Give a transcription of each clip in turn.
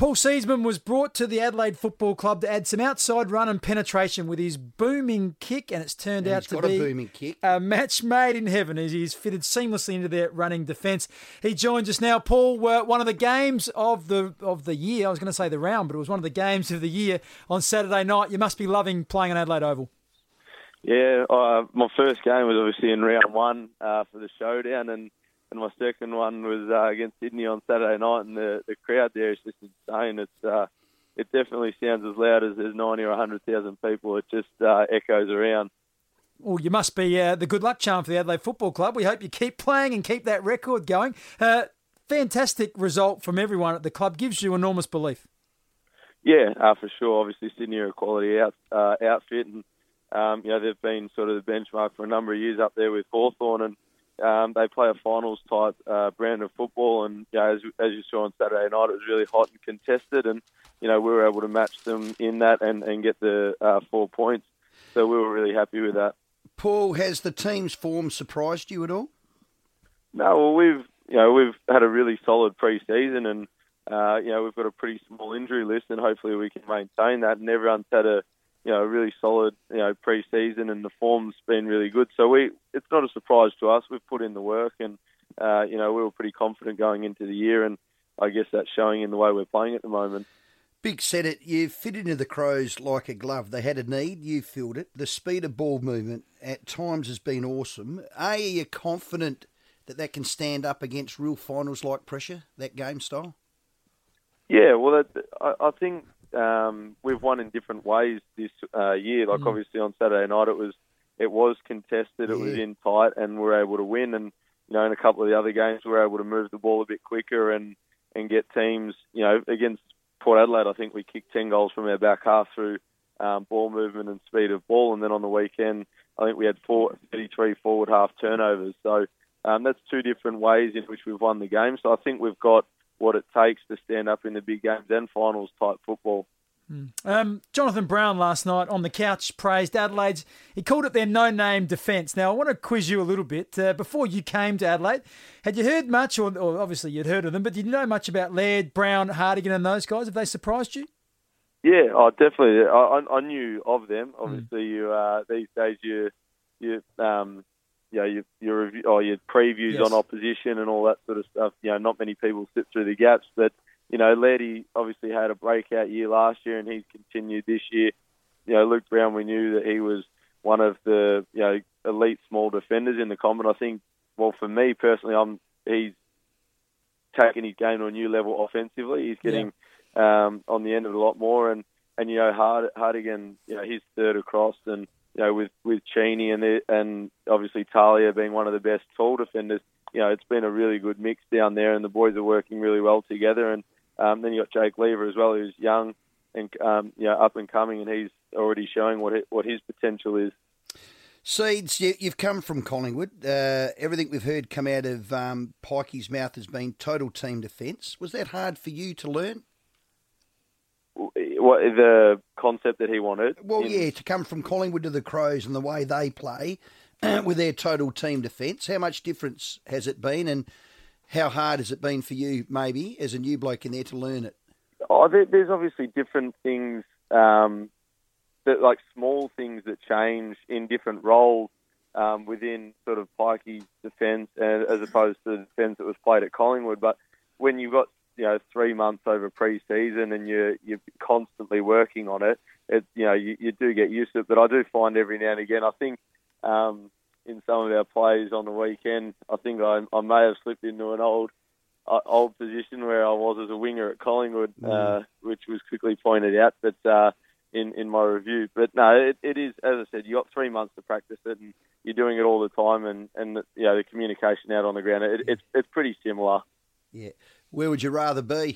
Paul Seedsman was brought to the Adelaide Football Club to add some outside run and penetration with his booming kick, and it's turned out to be a booming kick. A match made in heaven as he's fitted seamlessly into their running defence. He joins us now. Paul, one of the games of the year, I was going to say the round, but it was one of the games of the year on Saturday night. You must be loving playing on Adelaide Oval. Yeah, my first game was obviously in round one for the showdown, and my second one was against Sydney on Saturday night, and the crowd there is just insane. It definitely sounds as loud as there's 90 or 100,000 people. It just echoes around. Well, you must be the good luck charm for the Adelaide Football Club. We hope you keep playing and keep that record going. Fantastic result from everyone at the club. Gives you enormous belief. Yeah, for sure. Obviously, Sydney are a quality outfit, and they've been sort of the benchmark for a number of years up there with Hawthorn, and they play a finals-type brand of football, and as you saw on Saturday night, it was really hot and contested, and we were able to match them in that and get the 4 points. So we were really happy with that. Paul, has the team's form surprised you at all? No, well, we've had a really solid pre-season, and we've got a pretty small injury list, and hopefully we can maintain that. And everyone's had a really solid, pre-season, and the form's been really good. So it's not a surprise to us. We've put in the work, and we were pretty confident going into the year, and I guess that's showing in the way we're playing at the moment. Big said it. You fit into the Crows like a glove. They had a need, you filled it. The speed of ball movement at times has been awesome. Are you confident that can stand up against real finals-like pressure, that game style? Yeah, well, I think we've won in different ways this year. Like obviously on Saturday night, it was contested, it was in tight, and we were able to win. And in a couple of the other games, we were able to move the ball a bit quicker and get teams. Against Port Adelaide, I think we kicked 10 goals from our back half through ball movement and speed of ball. And then on the weekend, I think we had 33 forward half turnovers. So that's two different ways in which we've won the game. So I think we've got what it takes to stand up in the big games and finals type football. Jonathan Brown last night on the couch praised Adelaide's, he called it their no-name defence. Now, I want to quiz you a little bit. Before you came to Adelaide, had you heard much, or obviously you'd heard of them, but did you know much about Laird, Brown, Hartigan and those guys? Have they surprised you? Yeah, definitely. I knew of them. Obviously, these days you review or your previews on opposition and all that sort of stuff. Not many people sit through the gaps, but Lairdy obviously had a breakout year last year, and he's continued this year. Luke Brown, we knew that he was one of the elite small defenders in the comp. I think, well, for me personally, he's taken his game to a new level offensively. He's getting on the end of it a lot more, and Hartigan, he's third across, and with Cheney and obviously Talia being one of the best tall defenders, it's been a really good mix down there, and the boys are working really well together. And then you got Jake Lever as well, who's young and up and coming, and he's already showing what his potential is. Seeds, you've come from Collingwood. Everything we've heard come out of Pikey's mouth has been total team defence. Was that hard for you to learn? What the concept that he wanted? Well, to come from Collingwood to the Crows and the way they play with their total team defence. How much difference has it been, and how hard has it been for you, maybe, as a new bloke in there to learn it? There's obviously different things, like small things that change in different roles within sort of Pikey's defence as opposed to the defence that was played at Collingwood. But when you've got 3 months over pre-season and you're constantly working on it, you do get used to it. But I do find every now and again, I think in some of our plays on the weekend, I think I may have slipped into an old position where I was as a winger at Collingwood, which was quickly pointed out. But in my review, but no, it is, as I said, you got 3 months to practice it, and you're doing it all the time, and the communication out on the ground, it's pretty similar. Yeah. Where would you rather be?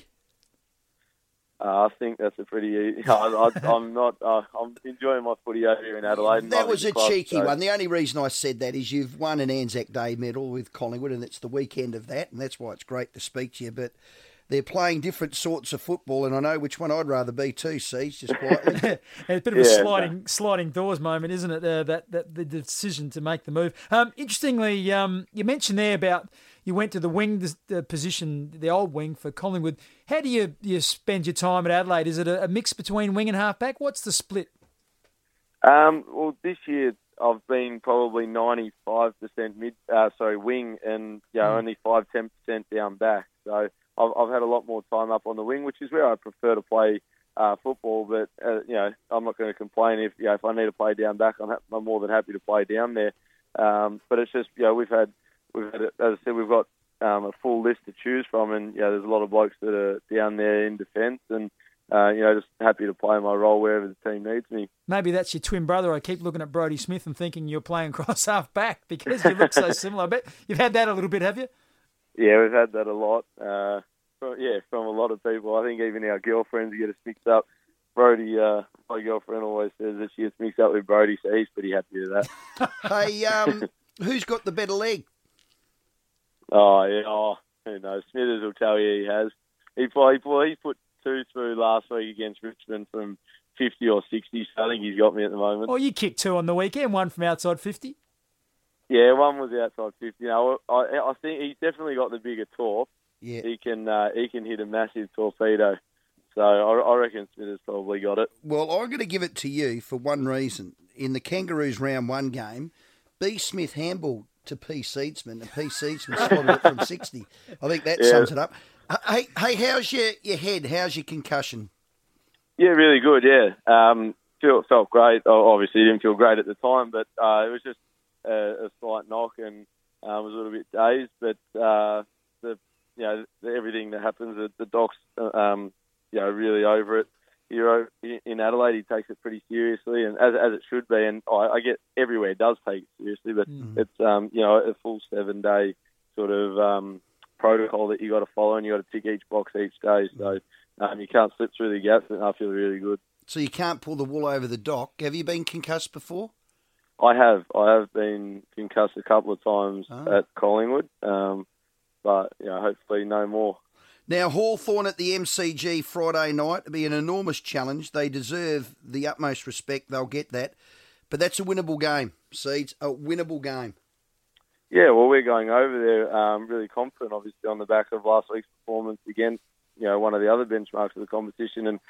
I think that's a pretty. I'm not. I'm enjoying my footy over here in Adelaide. That was a cheeky one. The only reason I said that is you've won an Anzac Day medal with Collingwood, and it's the weekend of that, and that's why it's great to speak to you. But they're playing different sorts of football, and I know which one I'd rather be too. Sees just quietly. It's a bit of a sliding doors moment, isn't it? That the decision to make the move. Interestingly, you mentioned there about You went to the wing the position, the old wing for Collingwood. How do you spend your time at Adelaide? Is it a mix between wing and halfback? What's the split? Well, this year I've been probably 95% wing, and only 5-10% down back. So I've had a lot more time up on the wing, which is where I prefer to play football. But I'm not going to complain if I need to play down back. I'm more than happy to play down there. But it's just we've had as I said, we've got a full list to choose from, and there's a lot of blokes that are down there in defence, and just happy to play my role wherever the team needs me. Maybe that's your twin brother. I keep looking at Brodie Smith and thinking you're playing cross half back because you look so similar. I bet you've had that a little bit, have you? Yeah, we've had that a lot. From a lot of people. I think even our girlfriends get us mixed up. Brodie, my girlfriend always says that she gets mixed up with Brodie, so he's pretty happy with that. Hey, who's got the better leg? Who knows? Smithers will tell you he has. He put 2 through last week against Richmond from 50 or 60, so I think he's got me at the moment. Oh, you kicked 2 on the weekend, 1 from outside 50? Yeah, 1 was outside 50. I think he's definitely got the bigger torp. Yeah. He can hit a massive torpedo. So I reckon Smithers probably got it. Well, I'm going to give it to you for one reason. In the Kangaroos round 1 game, B. Smith handballed to P. Seedsman, and P. Seedsman slotted it from 60. I think that sums it up. Hey, how's your head? How's your concussion? Yeah, really good, yeah. Felt great. Obviously, didn't feel great at the time, but it was just a slight knock, and I was a little bit dazed. But everything that happens, the doc's really over it. Here in Adelaide, he takes it pretty seriously, and as it should be. And I get everywhere does take it seriously, but it's a full 7-day sort of protocol that you got to follow, and you got to tick each box each day. So you can't slip through the gaps, and I feel really good. So you can't pull the wool over the dock. Have you been concussed before? I have been concussed a couple of times at Collingwood, but hopefully no more. Now, Hawthorn at the MCG Friday night will be an enormous challenge. They deserve the utmost respect. They'll get that. But that's a winnable game, Seeds, a winnable game. Yeah, well, we're going over there really confident, obviously, on the back of last week's performance against one of the other benchmarks of the competition. And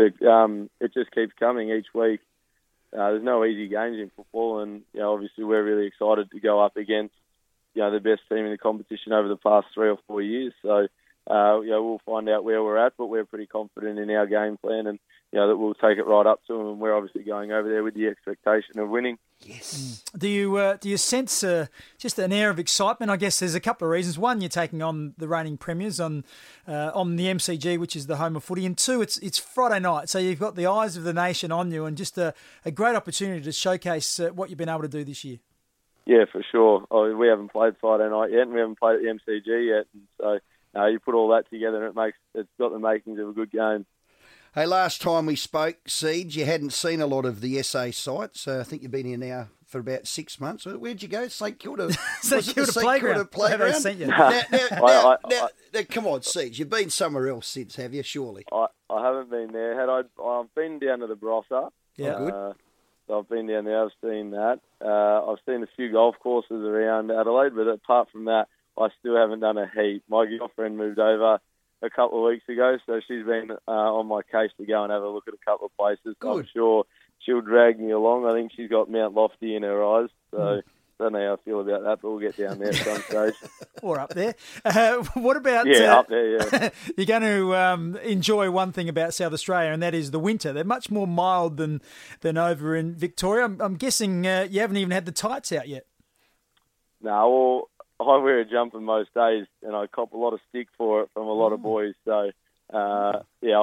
it just keeps coming each week. There's no easy games in football, and obviously we're really excited to go up against the best team in the competition over the past 3 or 4 years. So we'll find out where we're at, but we're pretty confident in our game plan, and that we'll take it right up to them. And we're obviously going over there with the expectation of winning. Yes. Do you sense just an air of excitement? I guess there's a couple of reasons. One, you're taking on the reigning premiers on the MCG, which is the home of footy, and 2, it's Friday night, so you've got the eyes of the nation on you, and just a great opportunity to showcase what you've been able to do this year. Yeah, for sure. We haven't played Friday night yet, and we haven't played at the MCG yet, and so you put all that together, and it's got the makings of a good game. Hey, last time we spoke, Siege, you hadn't seen a lot of the SA sites. I think you've been here now for about 6 months. Where'd you go? St Kilda. St Kilda Playground. Playground? Sent you. Now, come on, Siege. You've been somewhere else since, have you? Surely. I haven't been there. I've been down to the Barossa. Yeah, good. So I've been down there. I've seen that. I've seen a few golf courses around Adelaide, but apart from that, I still haven't done a heap. My girlfriend moved over a couple of weeks ago, so she's been on my case to go and have a look at a couple of places. Good. I'm sure she'll drag me along. I think she's got Mount Lofty in her eyes, so I don't know how I feel about that, but we'll get down there at some stage. Or up there. What about... up there, yeah. You're going to enjoy one thing about South Australia, and that is the winter. They're much more mild than over in Victoria. I'm guessing you haven't even had the tights out yet. No, well, I wear a jumper most days, and I cop a lot of stick for it from a lot of boys. So, I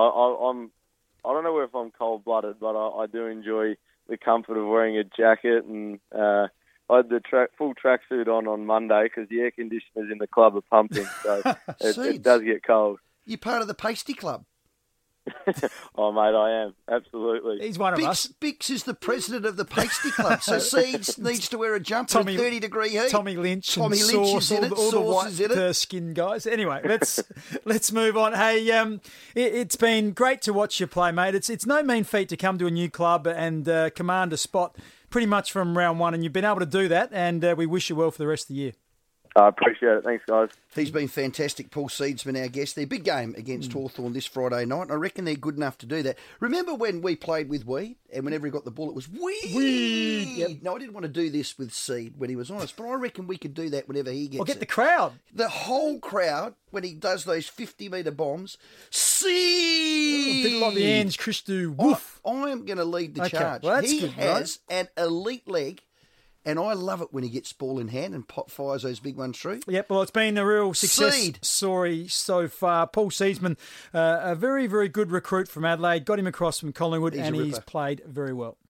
don't know if I'm cold-blooded, but I do enjoy the comfort of wearing a jacket. And I had the full tracksuit on Monday because the air conditioners in the club are pumping, so it does get cold. You're part of the Pasty Club. Oh, mate, I am. Absolutely. He's one of us. Bix is the president of the Pasty Club, so Seeds needs to wear a jumper at 30-degree heat. Tommy Lynch and Sauce, all the white skin guys. Anyway, let's move on. Hey, it's been great to watch you play, mate. It's no mean feat to come to a new club and command a spot pretty much from round 1, and you've been able to do that, and we wish you well for the rest of the year. I appreciate it. Thanks, guys. He's been fantastic, Paul Seedsman, our guest. Their big game against Hawthorn this Friday night, and I reckon they're good enough to do that. Remember when we played with Weed, and whenever he got the ball, it was Weed. Yep. No, I didn't want to do this with Seed when he was honest, but I reckon we could do that whenever he gets Or get it. the crowd. The whole crowd, when he does those 50-metre bombs, Seed! A bit like the Ange Christou. Woof. I am going to lead the Okay, charge. well, that's he good, has an elite leg. And I love it when he gets ball in hand and fires those big ones through. Yep, well, it's been a real success Seed. story so far. Paul Seedsman, a very, very good recruit from Adelaide, got him across from Collingwood, He's a and he's ripper. played very well.